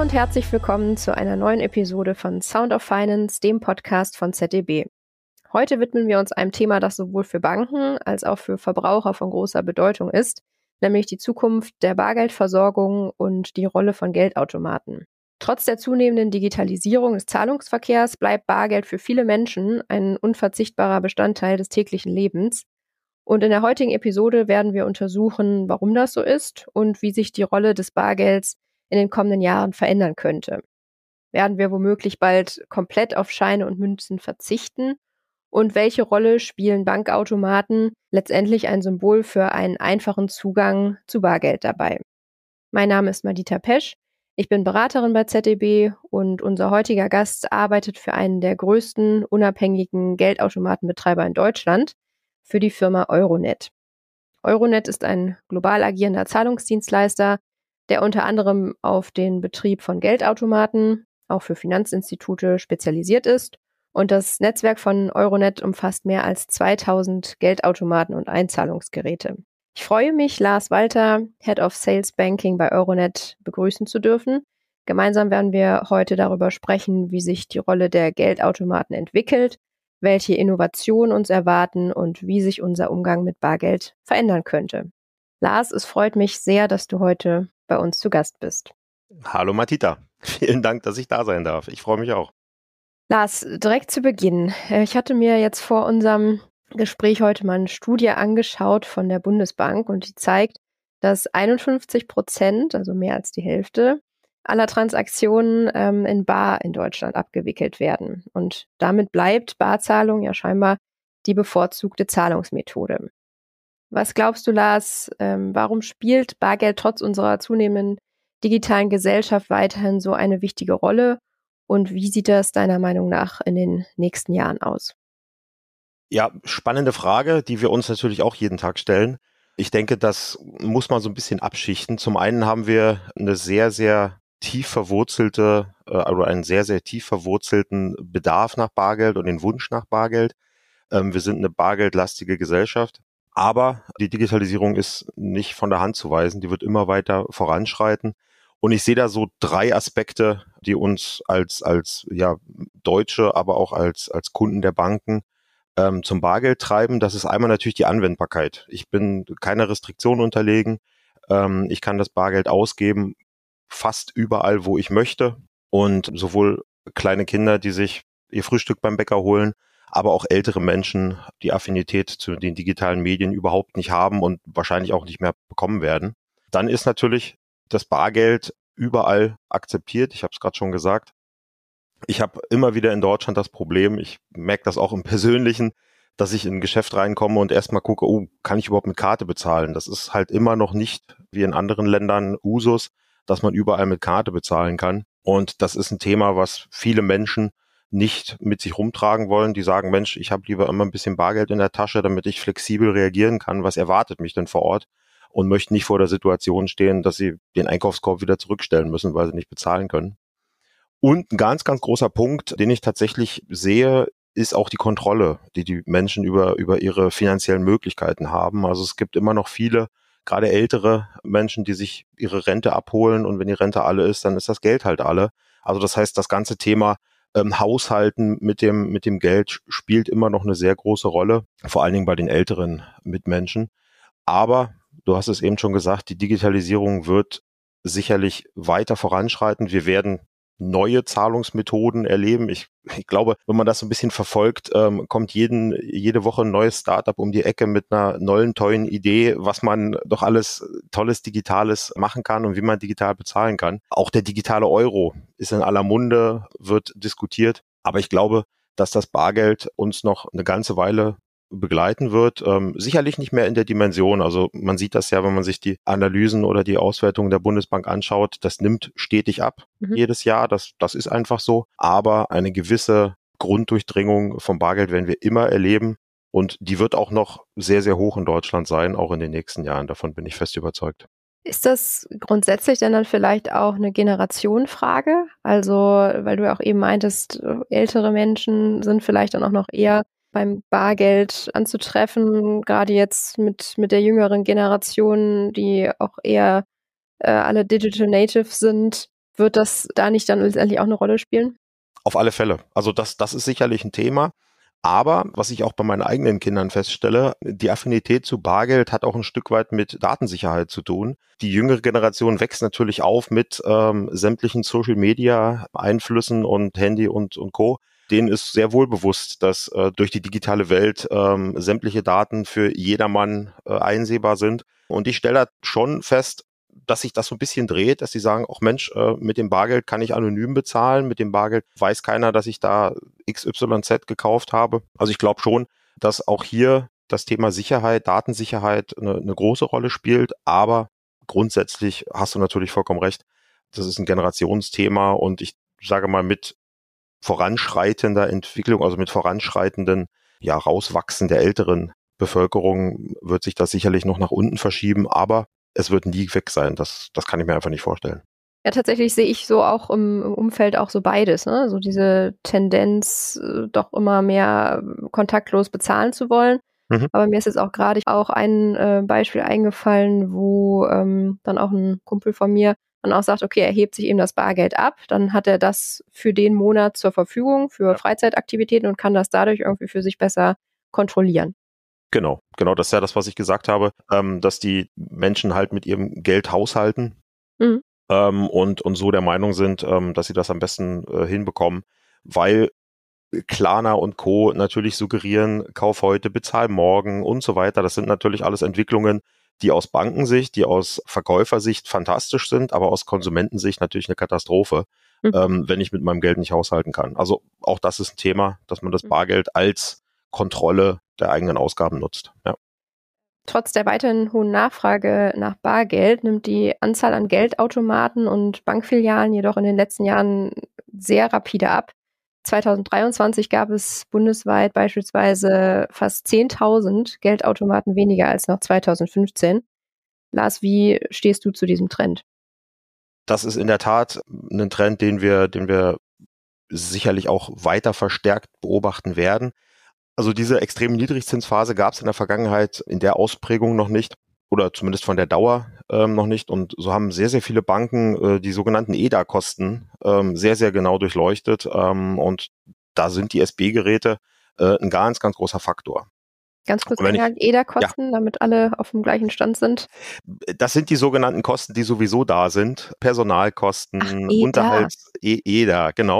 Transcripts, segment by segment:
und herzlich willkommen zu einer neuen Episode von Sound of Finance, dem Podcast von ZDB. Heute widmen wir uns einem Thema, das sowohl für Banken als auch für Verbraucher von großer Bedeutung ist, nämlich die Zukunft der Bargeldversorgung und die Rolle von Geldautomaten. Trotz der zunehmenden Digitalisierung des Zahlungsverkehrs bleibt Bargeld für viele Menschen ein unverzichtbarer Bestandteil des täglichen Lebens. Und in der heutigen Episode werden wir untersuchen, warum das so ist und wie sich die Rolle des Bargelds in den kommenden Jahren verändern könnte. Werden wir womöglich bald komplett auf Scheine und Münzen verzichten? Und welche Rolle spielen Bankautomaten, letztendlich ein Symbol für einen einfachen Zugang zu Bargeld dabei? Mein Name ist Madita Pesch, ich bin Beraterin bei ZDB und unser heutiger Gast arbeitet für einen der größten unabhängigen Geldautomatenbetreiber in Deutschland, für die Firma Euronet. Euronet ist ein global agierender Zahlungsdienstleister, der unter anderem auf den Betrieb von Geldautomaten, auch für Finanzinstitute, spezialisiert ist. Und das Netzwerk von Euronet umfasst mehr als 2000 Geldautomaten und Einzahlungsgeräte. Ich freue mich, Lars Walter, Head of Sales Banking bei Euronet, begrüßen zu dürfen. Gemeinsam werden wir heute darüber sprechen, wie sich die Rolle der Geldautomaten entwickelt, welche Innovationen uns erwarten und wie sich unser Umgang mit Bargeld verändern könnte. Lars, es freut mich sehr, dass du heute bei uns zu Gast bist. Hallo Madita, vielen Dank, dass ich da sein darf. Ich freue mich auch. Lars, direkt zu Beginn. Ich hatte mir jetzt vor unserem Gespräch heute mal eine Studie angeschaut von der Bundesbank und die zeigt, dass 51%, also mehr als die Hälfte, aller Transaktionen in Bar in Deutschland abgewickelt werden. Und damit bleibt Barzahlung ja scheinbar die bevorzugte Zahlungsmethode. Was glaubst du, Lars, warum spielt Bargeld trotz unserer zunehmenden digitalen Gesellschaft weiterhin so eine wichtige Rolle? Und wie sieht das deiner Meinung nach in den nächsten Jahren aus? Ja, spannende Frage, die wir uns natürlich auch jeden Tag stellen. Ich denke, das muss man so ein bisschen abschichten. Zum einen haben wir eine sehr, sehr tief verwurzelte oder einen sehr, sehr tief verwurzelten Bedarf nach Bargeld und den Wunsch nach Bargeld. Wir sind eine bargeldlastige Gesellschaft. Aber die Digitalisierung ist nicht von der Hand zu weisen. Die wird immer weiter voranschreiten. Und ich sehe da so 3 Aspekte, die uns als Deutsche, aber auch als Kunden der Banken zum Bargeld treiben. Das ist einmal natürlich die Anwendbarkeit. Ich bin keiner Restriktion unterlegen. Ich kann das Bargeld ausgeben, fast überall, wo ich möchte. Und sowohl kleine Kinder, die sich ihr Frühstück beim Bäcker holen, aber auch ältere Menschen, die Affinität zu den digitalen Medien überhaupt nicht haben und wahrscheinlich auch nicht mehr bekommen werden. Dann ist natürlich das Bargeld überall akzeptiert. Ich habe es gerade schon gesagt. Ich habe immer wieder in Deutschland das Problem, ich merke das auch im Persönlichen, dass ich in ein Geschäft reinkomme und erstmal gucke, kann ich überhaupt mit Karte bezahlen? Das ist halt immer noch nicht wie in anderen Ländern Usus, dass man überall mit Karte bezahlen kann. Und das ist ein Thema, was viele Menschen nicht mit sich rumtragen wollen. Die sagen, Mensch, ich habe lieber immer ein bisschen Bargeld in der Tasche, damit ich flexibel reagieren kann. Was erwartet mich denn vor Ort? Und möchten nicht vor der Situation stehen, dass sie den Einkaufskorb wieder zurückstellen müssen, weil sie nicht bezahlen können. Und ein ganz, ganz großer Punkt, den ich tatsächlich sehe, ist auch die Kontrolle, die die Menschen über ihre finanziellen Möglichkeiten haben. Also es gibt immer noch viele, gerade ältere Menschen, die sich ihre Rente abholen und wenn die Rente alle ist, dann ist das Geld halt alle. Also das heißt, das ganze Thema Haushalten mit dem Geld spielt immer noch eine sehr große Rolle, vor allen Dingen bei den älteren Mitmenschen. Aber du hast es eben schon gesagt, die Digitalisierung wird sicherlich weiter voranschreiten. Wir werden neue Zahlungsmethoden erleben. Ich glaube, wenn man das so ein bisschen verfolgt, kommt jede Woche ein neues Startup um die Ecke mit einer neuen, tollen Idee, was man doch alles Tolles, Digitales machen kann und wie man digital bezahlen kann. Auch der digitale Euro ist in aller Munde, wird diskutiert. Aber ich glaube, dass das Bargeld uns noch eine ganze Weile begleiten wird. Sicherlich nicht mehr in der Dimension. Also man sieht das ja, wenn man sich die Analysen oder die Auswertungen der Bundesbank anschaut. Das nimmt stetig ab jedes Jahr. Das ist einfach so. Aber eine gewisse Grunddurchdringung vom Bargeld werden wir immer erleben. Und die wird auch noch sehr, sehr hoch in Deutschland sein, auch in den nächsten Jahren. Davon bin ich fest überzeugt. Ist das grundsätzlich dann vielleicht auch eine Generationenfrage? Also, weil du ja auch eben meintest, ältere Menschen sind vielleicht dann auch noch eher beim Bargeld anzutreffen, gerade jetzt mit der jüngeren Generation, die auch eher alle Digital Native sind. Wird das da nicht dann letztendlich auch eine Rolle spielen? Auf alle Fälle. Also das ist sicherlich ein Thema. Aber was ich auch bei meinen eigenen Kindern feststelle, die Affinität zu Bargeld hat auch ein Stück weit mit Datensicherheit zu tun. Die jüngere Generation wächst natürlich auf mit sämtlichen Social-Media-Einflüssen und Handy und Co. Denen ist sehr wohl bewusst, dass durch die digitale Welt sämtliche Daten für jedermann einsehbar sind. Und ich stelle da schon fest, dass sich das so ein bisschen dreht, dass sie sagen, ach Mensch, mit dem Bargeld kann ich anonym bezahlen, mit dem Bargeld weiß keiner, dass ich da XYZ gekauft habe. Also ich glaube schon, dass auch hier das Thema Sicherheit, Datensicherheit eine große Rolle spielt, aber grundsätzlich hast du natürlich vollkommen recht, das ist ein Generationsthema und ich sage mal mit voranschreitender Entwicklung, also mit voranschreitenden, Rauswachsen der älteren Bevölkerung wird sich das sicherlich noch nach unten verschieben, aber es wird nie weg sein. Das kann ich mir einfach nicht vorstellen. Ja, tatsächlich sehe ich so auch im Umfeld auch so beides, ne? So diese Tendenz, doch immer mehr kontaktlos bezahlen zu wollen. Mhm. Aber mir ist jetzt auch gerade auch ein Beispiel eingefallen, wo dann auch ein Kumpel von mir dann auch sagt, okay, er hebt sich eben das Bargeld ab, dann hat er das für den Monat zur Verfügung für Freizeitaktivitäten und kann das dadurch irgendwie für sich besser kontrollieren. Genau, das ist ja das, was ich gesagt habe, dass die Menschen halt mit ihrem Geld haushalten Mhm. und so der Meinung sind, dass sie das am besten hinbekommen, weil Klarna und Co. natürlich suggerieren, kauf heute, bezahl morgen und so weiter. Das sind natürlich alles Entwicklungen, die aus Bankensicht, die aus Verkäufersicht fantastisch sind, aber aus Konsumentensicht natürlich eine Katastrophe, wenn ich mit meinem Geld nicht haushalten kann. Also auch das ist ein Thema, dass man das Bargeld als Kontrolle der eigenen Ausgaben nutzt. Ja. Trotz der weiterhin hohen Nachfrage nach Bargeld nimmt die Anzahl an Geldautomaten und Bankfilialen jedoch in den letzten Jahren sehr rapide ab. 2023 gab es bundesweit beispielsweise fast 10.000 Geldautomaten weniger als noch 2015. Lars, wie stehst du zu diesem Trend? Das ist in der Tat ein Trend, den wir sicherlich auch weiter verstärkt beobachten werden. Also diese extrem Niedrigzinsphase gab es in der Vergangenheit in der Ausprägung noch nicht oder zumindest von der Dauer noch nicht. Und so haben sehr, sehr viele Banken die sogenannten EDA-Kosten sehr, sehr genau durchleuchtet. Und da sind die SB-Geräte ein ganz, ganz großer Faktor. Ganz kurz gesagt, EDA-Kosten, damit alle auf dem gleichen Stand sind. Das sind die sogenannten Kosten, die sowieso da sind. Personalkosten, EDA, genau.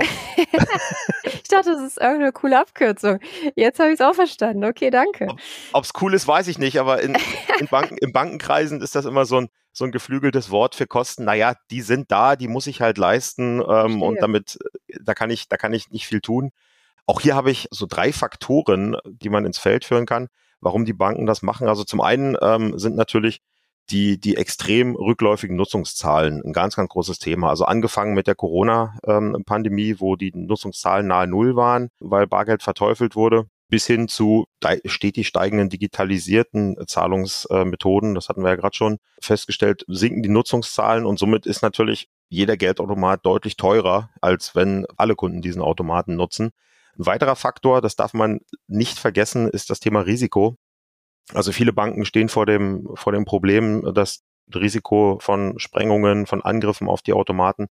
Ich dachte, das ist irgendeine coole Abkürzung. Jetzt habe ich es auch verstanden. Okay, danke. Ob es cool ist, weiß ich nicht, aber in Bankenkreisen ist das immer so ein geflügeltes Wort für Kosten. Naja, die sind da, die muss ich halt leisten und da kann ich nicht viel tun. Auch hier habe ich so 3 Faktoren, die man ins Feld führen kann, warum die Banken das machen. Also zum einen sind natürlich die extrem rückläufigen Nutzungszahlen ein ganz, ganz großes Thema. Also angefangen mit der Corona-Pandemie, wo die Nutzungszahlen nahe Null waren, weil Bargeld verteufelt wurde, bis hin zu stetig steigenden digitalisierten Zahlungsmethoden. Das hatten wir ja gerade schon festgestellt, sinken die Nutzungszahlen und somit ist natürlich jeder Geldautomat deutlich teurer, als wenn alle Kunden diesen Automaten nutzen. Ein weiterer Faktor, das darf man nicht vergessen, ist das Thema Risiko. Also viele Banken stehen vor dem Problem, dass Risiko von Sprengungen, von Angriffen auf die Automaten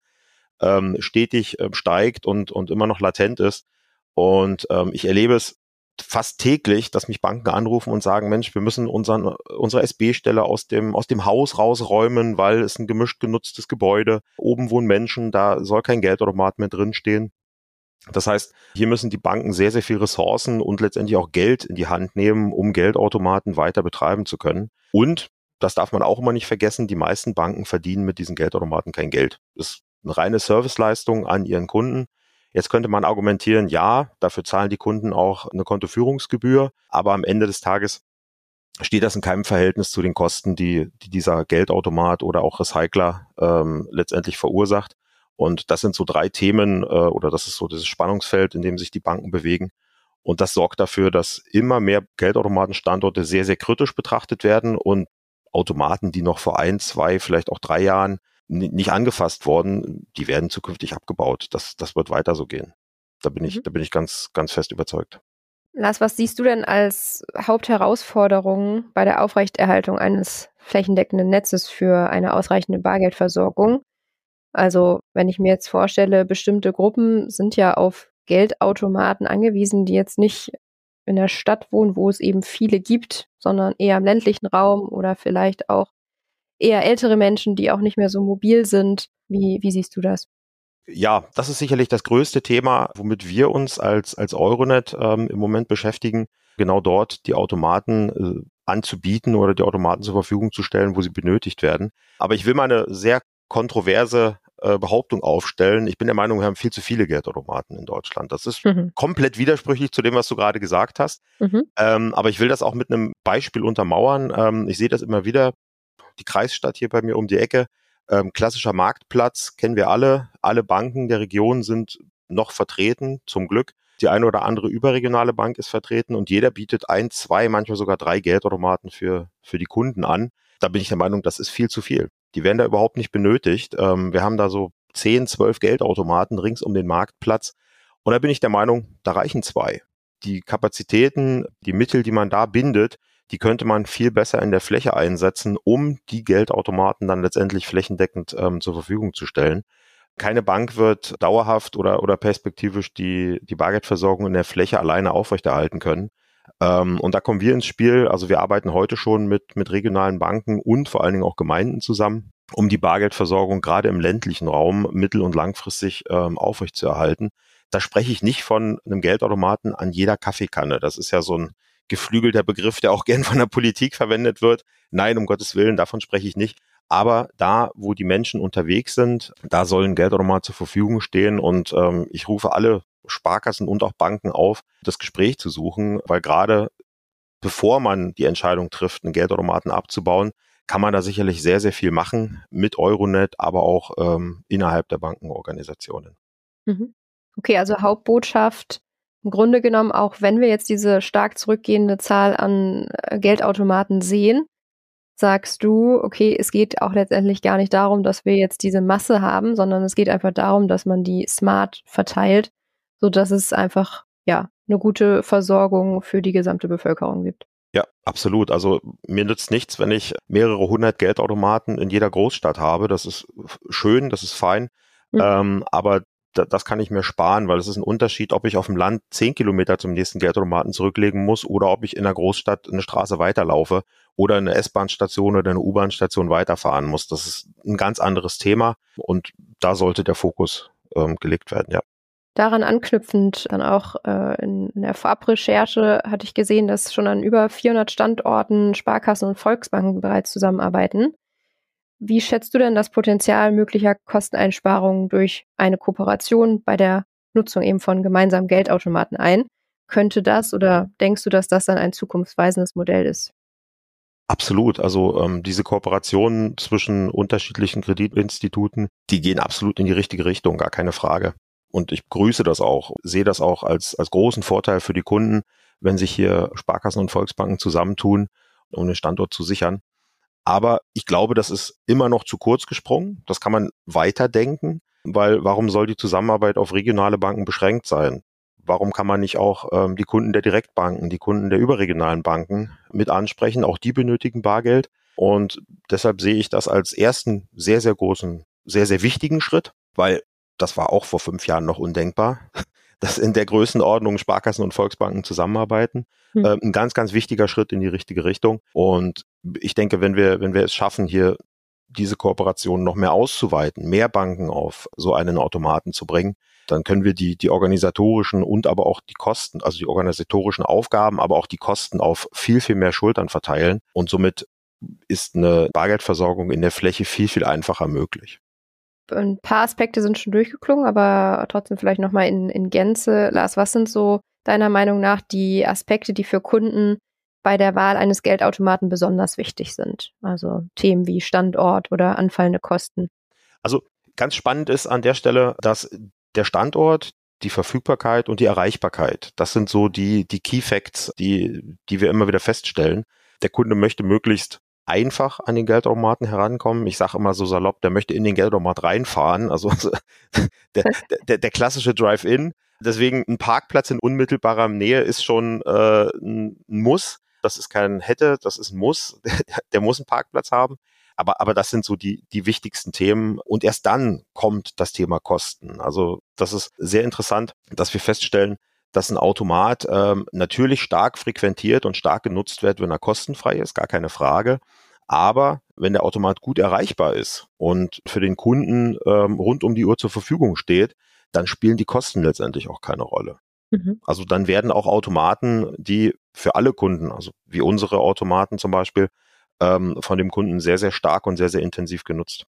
stetig steigt und immer noch latent ist. Und ich erlebe es fast täglich, dass mich Banken anrufen und sagen, Mensch, wir müssen unsere SB-Stelle aus dem Haus rausräumen, weil es ein gemischt genutztes Gebäude, oben wohnen Menschen, da soll kein Geldautomat mehr drinstehen. Das heißt, hier müssen die Banken sehr, sehr viel Ressourcen und letztendlich auch Geld in die Hand nehmen, um Geldautomaten weiter betreiben zu können. Und, das darf man auch immer nicht vergessen, die meisten Banken verdienen mit diesen Geldautomaten kein Geld. Das ist eine reine Serviceleistung an ihren Kunden. Jetzt könnte man argumentieren, ja, dafür zahlen die Kunden auch eine Kontoführungsgebühr, aber am Ende des Tages steht das in keinem Verhältnis zu den Kosten, die dieser Geldautomat oder auch Recycler letztendlich verursacht. Und das sind so 3 Themen oder das ist so dieses Spannungsfeld, in dem sich die Banken bewegen. Und das sorgt dafür, dass immer mehr Geldautomatenstandorte sehr, sehr kritisch betrachtet werden und Automaten, die noch vor 1, 2, vielleicht auch 3 Jahren nicht angefasst wurden, die werden zukünftig abgebaut. Das wird weiter so gehen. Da bin ich ganz, ganz fest überzeugt. Lars, was siehst du denn als Hauptherausforderungen bei der Aufrechterhaltung eines flächendeckenden Netzes für eine ausreichende Bargeldversorgung? Also wenn ich mir jetzt vorstelle, bestimmte Gruppen sind ja auf Geldautomaten angewiesen, die jetzt nicht in der Stadt wohnen, wo es eben viele gibt, sondern eher im ländlichen Raum oder vielleicht auch eher ältere Menschen, die auch nicht mehr so mobil sind. Wie siehst du das? Ja, das ist sicherlich das größte Thema, womit wir uns als Euronet im Moment beschäftigen, genau dort die Automaten anzubieten oder die Automaten zur Verfügung zu stellen, wo sie benötigt werden. Aber ich will mal eine sehr kontroverse Behauptung aufstellen. Ich bin der Meinung, wir haben viel zu viele Geldautomaten in Deutschland. Das ist Mhm. komplett widersprüchlich zu dem, was du gerade gesagt hast. Mhm. Aber ich will das auch mit einem Beispiel untermauern. Ich sehe das immer wieder. Die Kreisstadt hier bei mir um die Ecke, klassischer Marktplatz, kennen wir alle. Alle Banken der Region sind noch vertreten, zum Glück. Die eine oder andere überregionale Bank ist vertreten und jeder bietet ein, zwei, manchmal sogar drei Geldautomaten für die Kunden an. Da bin ich der Meinung, das ist viel zu viel. Die werden da überhaupt nicht benötigt. Wir haben da so 10, 12 Geldautomaten rings um den Marktplatz. Und da bin ich der Meinung, da reichen zwei. Die Kapazitäten, die Mittel, die man da bindet, die könnte man viel besser in der Fläche einsetzen, um die Geldautomaten dann letztendlich flächendeckend zur Verfügung zu stellen. Keine Bank wird dauerhaft oder perspektivisch die Bargeldversorgung in der Fläche alleine aufrechterhalten können. Und da kommen wir ins Spiel. Also wir arbeiten heute schon mit regionalen Banken und vor allen Dingen auch Gemeinden zusammen, um die Bargeldversorgung gerade im ländlichen Raum mittel- und langfristig aufrechtzuerhalten. Da spreche ich nicht von einem Geldautomaten an jeder Kaffeekanne. Das ist ja so ein geflügelter Begriff, der auch gern von der Politik verwendet wird. Nein, um Gottes Willen, davon spreche ich nicht. Aber da, wo die Menschen unterwegs sind, da sollen Geldautomaten zur Verfügung stehen. Und ich rufe alle Sparkassen und auch Banken auf, das Gespräch zu suchen, weil gerade bevor man die Entscheidung trifft, einen Geldautomaten abzubauen, kann man da sicherlich sehr, sehr viel machen mit Euronet, aber auch innerhalb der Bankenorganisationen. Mhm. Okay, also Hauptbotschaft im Grunde genommen, auch wenn wir jetzt diese stark zurückgehende Zahl an Geldautomaten sehen, sagst du, okay, es geht auch letztendlich gar nicht darum, dass wir jetzt diese Masse haben, sondern es geht einfach darum, dass man die smart verteilt, sodass es einfach, ja, eine gute Versorgung für die gesamte Bevölkerung gibt. Ja, absolut. Also mir nützt nichts, wenn ich mehrere hundert Geldautomaten in jeder Großstadt habe. Das ist schön, das ist fein. Mhm. Aber das kann ich mir sparen, weil es ist ein Unterschied, ob ich auf dem Land 10 Kilometer zum nächsten Geldautomaten zurücklegen muss oder ob ich in der Großstadt eine Straße weiterlaufe oder eine S-Bahn-Station oder eine U-Bahn-Station weiterfahren muss. Das ist ein ganz anderes Thema und da sollte der Fokus gelegt werden, ja. Daran anknüpfend dann auch in der Vorabrecherche hatte ich gesehen, dass schon an über 400 Standorten Sparkassen und Volksbanken bereits zusammenarbeiten. Wie schätzt du denn das Potenzial möglicher Kosteneinsparungen durch eine Kooperation bei der Nutzung eben von gemeinsamen Geldautomaten ein? Könnte das oder denkst du, dass das dann ein zukunftsweisendes Modell ist? Absolut. Also diese Kooperationen zwischen unterschiedlichen Kreditinstituten, die gehen absolut in die richtige Richtung, gar keine Frage. Und ich grüße das auch, sehe das auch als großen Vorteil für die Kunden, wenn sich hier Sparkassen und Volksbanken zusammentun, um den Standort zu sichern. Aber ich glaube, das ist immer noch zu kurz gesprungen. Das kann man weiterdenken, weil warum soll die Zusammenarbeit auf regionale Banken beschränkt sein? Warum kann man nicht auch die Kunden der Direktbanken, die Kunden der überregionalen Banken mit ansprechen? Auch die benötigen Bargeld. Und deshalb sehe ich das als ersten sehr, sehr großen, sehr, sehr wichtigen Schritt, weil das war auch vor 5 Jahren noch undenkbar, dass in der Größenordnung Sparkassen und Volksbanken zusammenarbeiten. Hm. Ein ganz, ganz wichtiger Schritt in die richtige Richtung. Und ich denke, wenn wir es schaffen, hier diese Kooperation noch mehr auszuweiten, mehr Banken auf so einen Automaten zu bringen, dann können wir die organisatorischen und aber auch die Kosten, also die organisatorischen Aufgaben, aber auch die Kosten auf viel, viel mehr Schultern verteilen. Und somit ist eine Bargeldversorgung in der Fläche viel, viel einfacher möglich. Ein paar Aspekte sind schon durchgeklungen, aber trotzdem vielleicht nochmal in Gänze. Lars, was sind so deiner Meinung nach die Aspekte, die für Kunden bei der Wahl eines Geldautomaten besonders wichtig sind? Also Themen wie Standort oder anfallende Kosten. Also ganz spannend ist an der Stelle, dass der Standort, die Verfügbarkeit und die Erreichbarkeit, das sind so die Key Facts, die wir immer wieder feststellen. Der Kunde möchte möglichst einfach an den Geldautomaten herankommen. Ich sage immer so salopp, der möchte in den Geldautomat reinfahren. Also der klassische Drive-In. Deswegen ein Parkplatz in unmittelbarer Nähe ist schon ein Muss. Das ist kein hätte, das ist ein Muss. Der muss einen Parkplatz haben. Aber das sind so die wichtigsten Themen. Und erst dann kommt das Thema Kosten. Also das ist sehr interessant, dass wir feststellen, dass ein Automat natürlich stark frequentiert und stark genutzt wird, wenn er kostenfrei ist, gar keine Frage. Aber wenn der Automat gut erreichbar ist und für den Kunden rund um die Uhr zur Verfügung steht, dann spielen die Kosten letztendlich auch keine Rolle. Mhm. Also dann werden auch Automaten, die für alle Kunden, also wie unsere Automaten zum Beispiel, von dem Kunden sehr, sehr stark und sehr, sehr intensiv genutzt.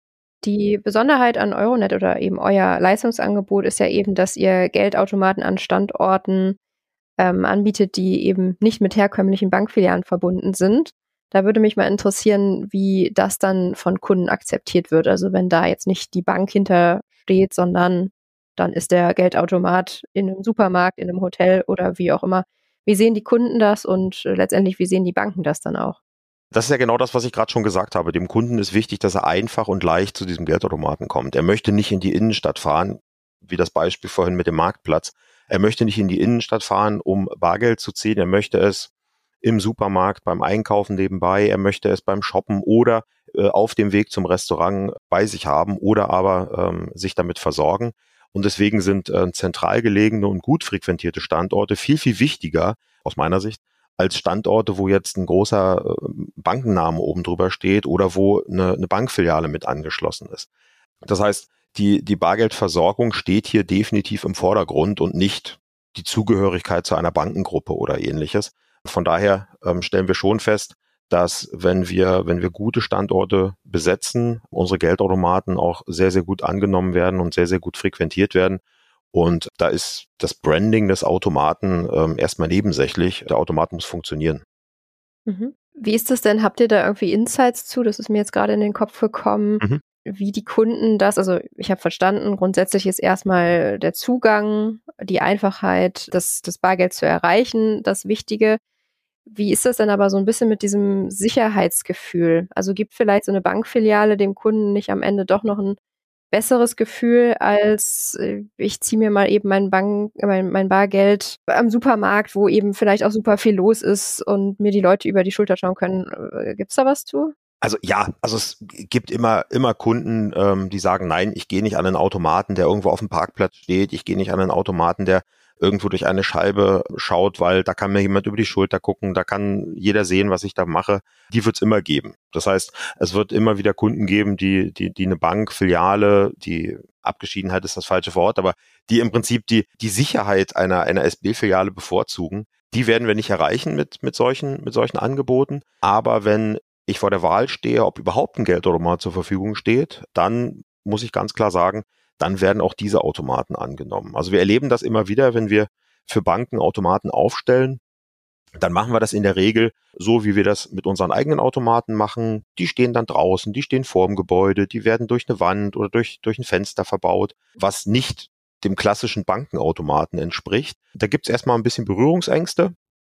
Die Besonderheit an Euronet oder eben euer Leistungsangebot ist ja eben, dass ihr Geldautomaten an Standorten anbietet, die eben nicht mit herkömmlichen Bankfilialen verbunden sind. Da würde mich mal interessieren, wie das dann von Kunden akzeptiert wird. Also wenn da jetzt nicht die Bank hintersteht, sondern dann ist der Geldautomat in einem Supermarkt, in einem Hotel oder wie auch immer. Wie sehen die Kunden das und letztendlich, wie sehen die Banken das dann auch? Das ist ja genau das, was ich gerade schon gesagt habe. Dem Kunden ist wichtig, dass er einfach und leicht zu diesem Geldautomaten kommt. Er möchte nicht in die Innenstadt fahren, wie das Beispiel vorhin mit dem Marktplatz. Er möchte nicht in die Innenstadt fahren, um Bargeld zu ziehen. Er möchte es im Supermarkt, beim Einkaufen nebenbei. Er möchte es beim Shoppen oder auf dem Weg zum Restaurant bei sich haben oder aber sich damit versorgen. Und deswegen sind zentral gelegene und gut frequentierte Standorte viel, viel wichtiger aus meiner Sicht als Standorte, wo jetzt ein großer Bankenname oben drüber steht oder wo eine Bankfiliale mit angeschlossen ist. Das heißt, die Bargeldversorgung steht hier definitiv im Vordergrund und nicht die Zugehörigkeit zu einer Bankengruppe oder ähnliches. Von daher stellen wir schon fest, dass wenn wir gute Standorte besetzen, unsere Geldautomaten auch sehr, sehr gut angenommen werden und sehr, sehr gut frequentiert werden. Und da ist das Branding des Automaten erstmal nebensächlich. Der Automat muss funktionieren. Mhm. Wie ist das denn? Habt ihr da irgendwie Insights zu? Das ist mir jetzt gerade in den Kopf gekommen, Mhm. wie die Kunden das, also ich habe verstanden, grundsätzlich ist erstmal der Zugang, die Einfachheit, das Bargeld zu erreichen, das Wichtige. Wie ist das denn aber so ein bisschen mit diesem Sicherheitsgefühl? Also gibt vielleicht so eine Bankfiliale dem Kunden nicht am Ende doch noch ein besseres Gefühl als, ich ziehe mir mal eben mein Bargeld am Supermarkt, wo eben vielleicht auch super viel los ist und mir die Leute über die Schulter schauen können. Gibt's da was zu? Also ja, also es gibt immer Kunden, die sagen, nein, ich gehe nicht an einen Automaten, der irgendwo auf dem Parkplatz steht. Ich gehe nicht an einen Automaten, der irgendwo durch eine Scheibe schaut, weil da kann mir jemand über die Schulter gucken, da kann jeder sehen, was ich da mache. Die wird es immer geben. Das heißt, es wird immer wieder Kunden geben, die eine Bankfiliale, die Abgeschiedenheit ist das falsche Wort, aber die im Prinzip die Sicherheit einer SB-Filiale bevorzugen. Die werden wir nicht erreichen mit solchen Angeboten. Aber wenn ich vor der Wahl stehe, ob überhaupt ein Geldautomat zur Verfügung steht, dann muss ich ganz klar sagen, dann werden auch diese Automaten angenommen. Also wir erleben das immer wieder, wenn wir für Banken Automaten aufstellen, dann machen wir das in der Regel so, wie wir das mit unseren eigenen Automaten machen. Die stehen dann draußen, die stehen vor dem Gebäude, die werden durch eine Wand oder durch ein Fenster verbaut, was nicht dem klassischen Bankenautomaten entspricht. Da gibt es erstmal ein bisschen Berührungsängste.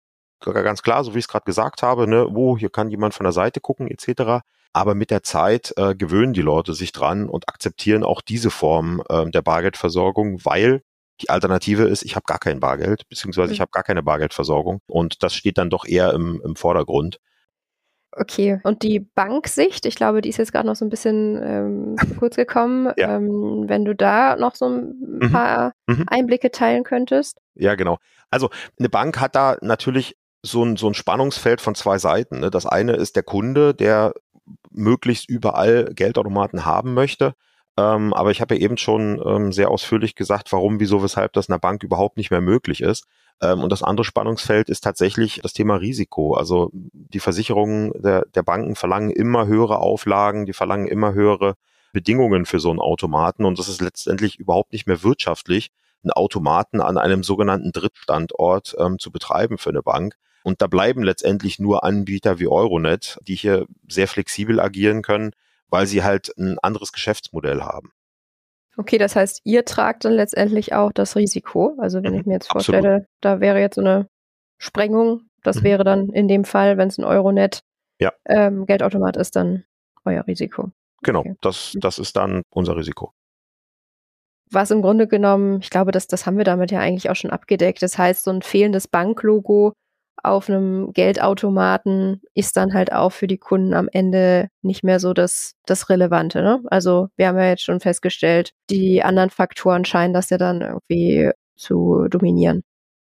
Ganz klar, so wie ich es gerade gesagt habe, ne, hier kann jemand von der Seite gucken etc. Aber mit der Zeit gewöhnen die Leute sich dran und akzeptieren auch diese Form der Bargeldversorgung, weil die Alternative ist, ich habe gar kein Bargeld, beziehungsweise ich habe gar keine Bargeldversorgung und das steht dann doch eher im Vordergrund. Okay, und die Banksicht, ich glaube, die ist jetzt gerade noch so ein bisschen zu kurz gekommen. Ja. Wenn du da noch so ein paar Einblicke teilen könntest? Ja, genau. Also eine Bank hat da natürlich so ein Spannungsfeld von zwei Seiten. Ne? Das eine ist der Kunde, der möglichst überall Geldautomaten haben möchte. Aber ich habe ja eben schon sehr ausführlich gesagt, warum, wieso, weshalb das einer Bank überhaupt nicht mehr möglich ist. Und das andere Spannungsfeld ist tatsächlich das Thema Risiko. Also die Versicherungen der Banken verlangen immer höhere Auflagen, die verlangen immer höhere Bedingungen für so einen Automaten. Und das ist letztendlich überhaupt nicht mehr wirtschaftlich, einen Automaten an einem sogenannten Drittstandort zu betreiben für eine Bank. Und da bleiben letztendlich nur Anbieter wie Euronet, die hier sehr flexibel agieren können, weil sie halt ein anderes Geschäftsmodell haben. Okay, das heißt, ihr tragt dann letztendlich auch das Risiko. Also wenn ich mir jetzt Absolut. vorstelle, da wäre jetzt so eine Sprengung, das wäre dann in dem Fall, wenn es ein Euronet Geldautomat ist, dann euer Risiko. Genau, Okay. das ist dann unser Risiko. Was im Grunde genommen, ich glaube, das haben wir damit ja eigentlich auch schon abgedeckt. Das heißt, so ein fehlendes Banklogo auf einem Geldautomaten ist dann halt auch für die Kunden am Ende nicht mehr so das Relevante, ne? Also, wir haben ja jetzt schon festgestellt, die anderen Faktoren scheinen das ja dann irgendwie zu dominieren.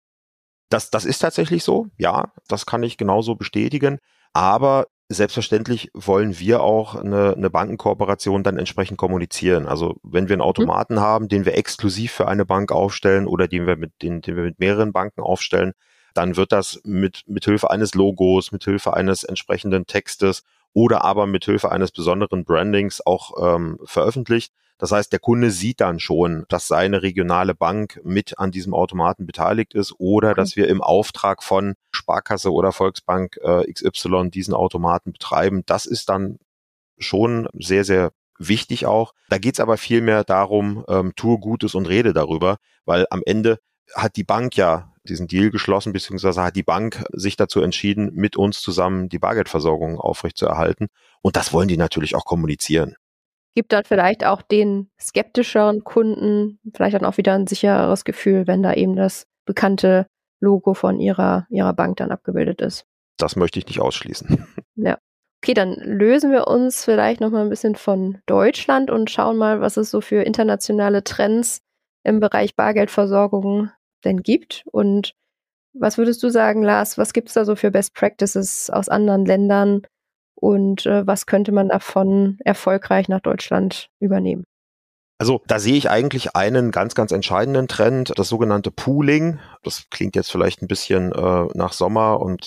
Das ist tatsächlich so, ja, das kann ich genauso bestätigen. Aber selbstverständlich wollen wir auch eine Bankenkooperation dann entsprechend kommunizieren. Also wenn wir einen Mhm. Automaten haben, den wir exklusiv für eine Bank aufstellen oder den wir mit mehreren Banken aufstellen, dann wird das mit Hilfe eines Logos, mit Hilfe eines entsprechenden Textes oder aber mit Hilfe eines besonderen Brandings auch veröffentlicht. Das heißt, der Kunde sieht dann schon, dass seine regionale Bank mit an diesem Automaten beteiligt ist oder Okay. dass wir im Auftrag von Sparkasse oder Volksbank XY diesen Automaten betreiben. Das ist dann schon sehr, sehr wichtig auch. Da geht's aber vielmehr darum, tue Gutes und rede darüber, weil am Ende hat die Bank ja diesen Deal geschlossen, beziehungsweise hat die Bank sich dazu entschieden, mit uns zusammen die Bargeldversorgung aufrechtzuerhalten. Und das wollen die natürlich auch kommunizieren. Gibt dann vielleicht auch den skeptischeren Kunden vielleicht dann auch wieder ein sichereres Gefühl, wenn da eben das bekannte Logo von ihrer Bank dann abgebildet ist. Das möchte ich nicht ausschließen. Ja. Okay, dann lösen wir uns vielleicht noch mal ein bisschen von Deutschland und schauen mal, was es so für internationale Trends im Bereich Bargeldversorgung denn gibt. Und was würdest du sagen, Lars, was gibt's da so für Best Practices aus anderen Ländern und, was könnte man davon erfolgreich nach Deutschland übernehmen? Also da sehe ich eigentlich einen ganz, ganz entscheidenden Trend, das sogenannte Pooling. Das klingt jetzt vielleicht ein bisschen nach Sommer und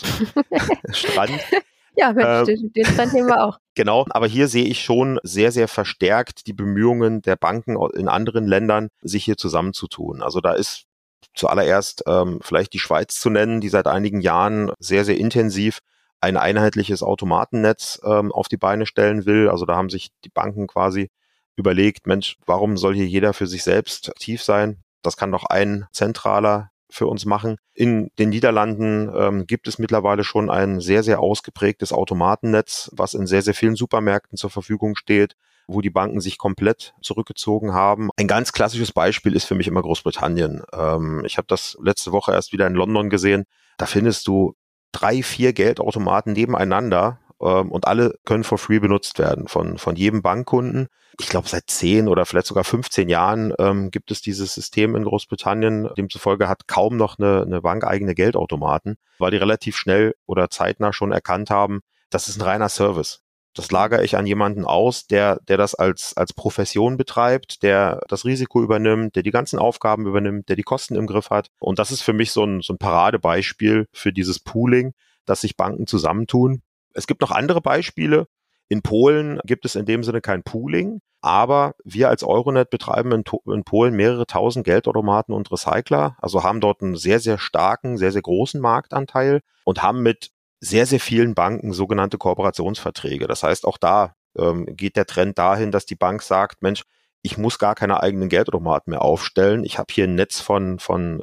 Strand. Ja, Mensch, Äh, den Trend nehmen wir auch. Genau, aber hier sehe ich schon sehr, sehr verstärkt die Bemühungen der Banken in anderen Ländern, sich hier zusammenzutun. Also da ist zuallererst vielleicht die Schweiz zu nennen, die seit einigen Jahren sehr, sehr intensiv ein einheitliches Automatennetz auf die Beine stellen will. Also da haben sich die Banken quasi überlegt, Mensch, warum soll hier jeder für sich selbst aktiv sein? Das kann doch ein zentraler für uns machen. In den Niederlanden gibt es mittlerweile schon ein sehr, sehr ausgeprägtes Automatennetz, was in sehr, sehr vielen Supermärkten zur Verfügung steht, wo die Banken sich komplett zurückgezogen haben. Ein ganz klassisches Beispiel ist für mich immer Großbritannien. Ich habe das letzte Woche erst wieder in London gesehen. Da findest du 3, 4 Geldautomaten nebeneinander und alle können for free benutzt werden von jedem Bankkunden. Ich glaube, seit 10 oder vielleicht sogar 15 Jahren gibt es dieses System in Großbritannien. Demzufolge hat kaum noch eine Bank eigene Geldautomaten, weil die relativ schnell oder zeitnah schon erkannt haben, das ist ein reiner Service. Das lagere ich an jemanden aus, der das als Profession betreibt, der das Risiko übernimmt, der die ganzen Aufgaben übernimmt, der die Kosten im Griff hat. Und das ist für mich so ein Paradebeispiel für dieses Pooling, dass sich Banken zusammentun. Es gibt noch andere Beispiele. In Polen gibt es in dem Sinne kein Pooling, aber wir als Euronet betreiben in Polen mehrere tausend Geldautomaten und Recycler, also haben dort einen sehr, sehr starken, sehr, sehr großen Marktanteil und haben mit sehr, sehr vielen Banken sogenannte Kooperationsverträge. Das heißt, auch da geht der Trend dahin, dass die Bank sagt, Mensch, ich muss gar keine eigenen Geldautomaten mehr aufstellen. Ich habe hier ein Netz von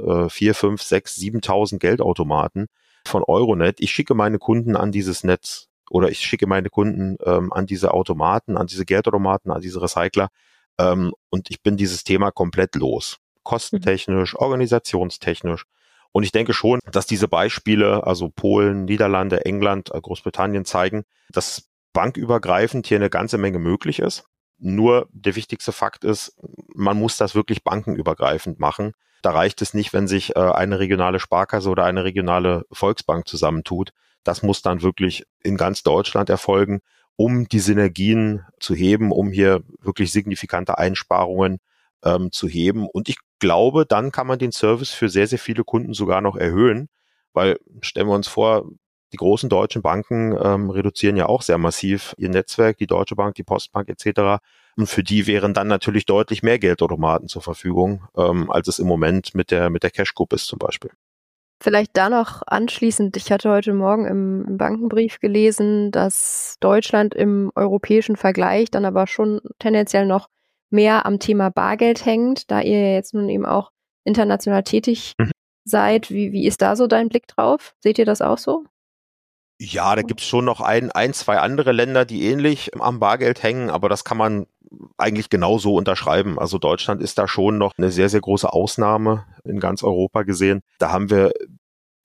4, 5, 6, 7.000 Geldautomaten von Euronet. Ich schicke meine Kunden an dieses Netz oder ich schicke meine Kunden an diese Automaten, an diese Geldautomaten, an diese Recycler und ich bin dieses Thema komplett los. Kostentechnisch, organisationstechnisch. Und ich denke schon, dass diese Beispiele, also Polen, Niederlande, England, Großbritannien zeigen, dass bankübergreifend hier eine ganze Menge möglich ist. Nur der wichtigste Fakt ist, man muss das wirklich bankenübergreifend machen. Da reicht es nicht, wenn sich eine regionale Sparkasse oder eine regionale Volksbank zusammentut. Das muss dann wirklich in ganz Deutschland erfolgen, um die Synergien zu heben, um hier wirklich signifikante Einsparungen zu heben. Und ich glaube, dann kann man den Service für sehr, sehr viele Kunden sogar noch erhöhen, weil stellen wir uns vor, die großen deutschen Banken reduzieren ja auch sehr massiv ihr Netzwerk, die Deutsche Bank, die Postbank etc. Und für die wären dann natürlich deutlich mehr Geldautomaten zur Verfügung, als es im Moment mit der Cash-Group ist zum Beispiel. Vielleicht da noch anschließend, ich hatte heute Morgen im Bankenbrief gelesen, dass Deutschland im europäischen Vergleich dann aber schon tendenziell noch mehr am Thema Bargeld hängt, da ihr ja jetzt nun eben auch international tätig seid. Wie ist da so dein Blick drauf? Seht ihr das auch so? Ja, da gibt's schon noch zwei andere Länder, die ähnlich am Bargeld hängen, aber das kann man eigentlich genauso unterschreiben. Also Deutschland ist da schon noch eine sehr, sehr große Ausnahme in ganz Europa gesehen. Da haben wir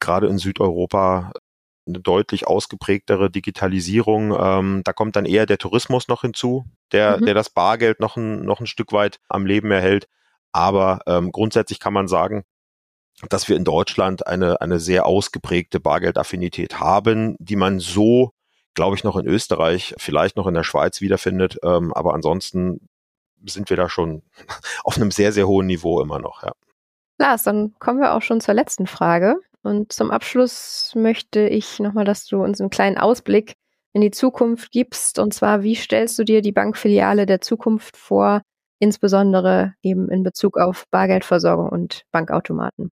gerade in Südeuropa eine deutlich ausgeprägtere Digitalisierung. Da kommt dann eher der Tourismus noch hinzu, der das Bargeld noch ein Stück weit am Leben erhält. Aber grundsätzlich kann man sagen, dass wir in Deutschland eine sehr ausgeprägte Bargeldaffinität haben, die man so, glaube ich, noch in Österreich, vielleicht noch in der Schweiz wiederfindet. Aber ansonsten sind wir da schon auf einem sehr, sehr hohen Niveau immer noch. Ja. Lars, dann kommen wir auch schon zur letzten Frage. Und zum Abschluss möchte ich nochmal, dass du uns einen kleinen Ausblick in die Zukunft gibst. Und zwar, wie stellst du dir die Bankfiliale der Zukunft vor, insbesondere eben in Bezug auf Bargeldversorgung und Bankautomaten?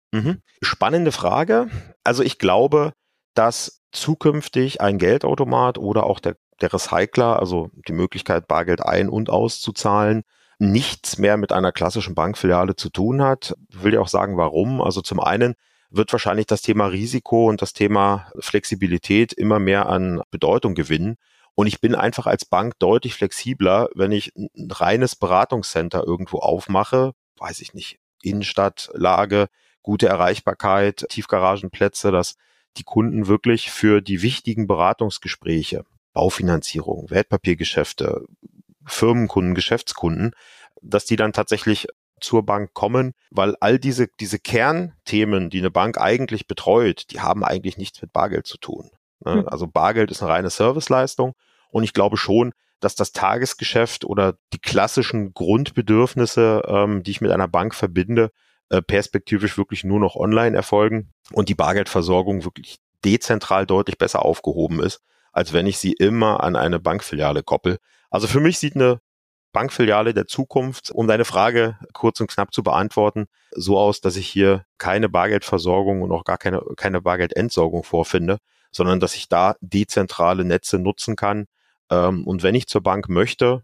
Spannende Frage. Also ich glaube, dass zukünftig ein Geldautomat oder auch der Recycler, also die Möglichkeit, Bargeld ein- und auszuzahlen, nichts mehr mit einer klassischen Bankfiliale zu tun hat. Ich will dir auch sagen, warum. Also zum einen wird wahrscheinlich das Thema Risiko und das Thema Flexibilität immer mehr an Bedeutung gewinnen. Und ich bin einfach als Bank deutlich flexibler, wenn ich ein reines Beratungscenter irgendwo aufmache, weiß ich nicht, Innenstadtlage, gute Erreichbarkeit, Tiefgaragenplätze, dass die Kunden wirklich für die wichtigen Beratungsgespräche, Baufinanzierung, Wertpapiergeschäfte, Firmenkunden, Geschäftskunden, dass die dann tatsächlich zur Bank kommen, weil all diese Kernthemen, die eine Bank eigentlich betreut, die haben eigentlich nichts mit Bargeld zu tun. Also Bargeld ist eine reine Serviceleistung und ich glaube schon, dass das Tagesgeschäft oder die klassischen Grundbedürfnisse, die ich mit einer Bank verbinde, perspektivisch wirklich nur noch online erfolgen und die Bargeldversorgung wirklich dezentral deutlich besser aufgehoben ist, als wenn ich sie immer an eine Bankfiliale koppel. Also für mich sieht eine Bankfiliale der Zukunft, um deine Frage kurz und knapp zu beantworten, so aus, dass ich hier keine Bargeldversorgung und auch gar keine Bargeldentsorgung vorfinde, sondern dass ich da dezentrale Netze nutzen kann. Und wenn ich zur Bank möchte,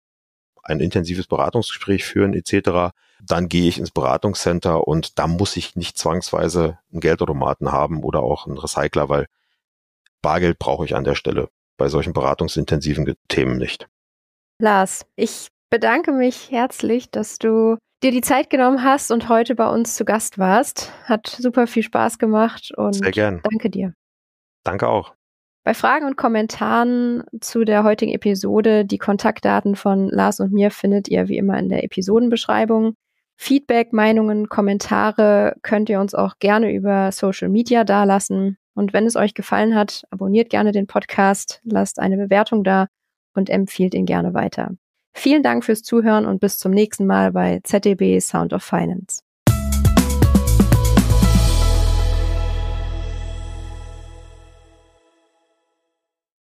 ein intensives Beratungsgespräch führen etc., dann gehe ich ins Beratungscenter und da muss ich nicht zwangsweise einen Geldautomaten haben oder auch einen Recycler, weil Bargeld brauche ich an der Stelle bei solchen beratungsintensiven Themen nicht. Lars, ich bedanke mich herzlich, dass du dir die Zeit genommen hast und heute bei uns zu Gast warst. Hat super viel Spaß gemacht und Sehr gern. Danke dir. Danke auch. Bei Fragen und Kommentaren zu der heutigen Episode, die Kontaktdaten von Lars und mir findet ihr wie immer in der Episodenbeschreibung. Feedback, Meinungen, Kommentare könnt ihr uns auch gerne über Social Media dalassen. Und wenn es euch gefallen hat, abonniert gerne den Podcast, lasst eine Bewertung da und empfiehlt ihn gerne weiter. Vielen Dank fürs Zuhören und bis zum nächsten Mal bei ZDB Sound of Finance.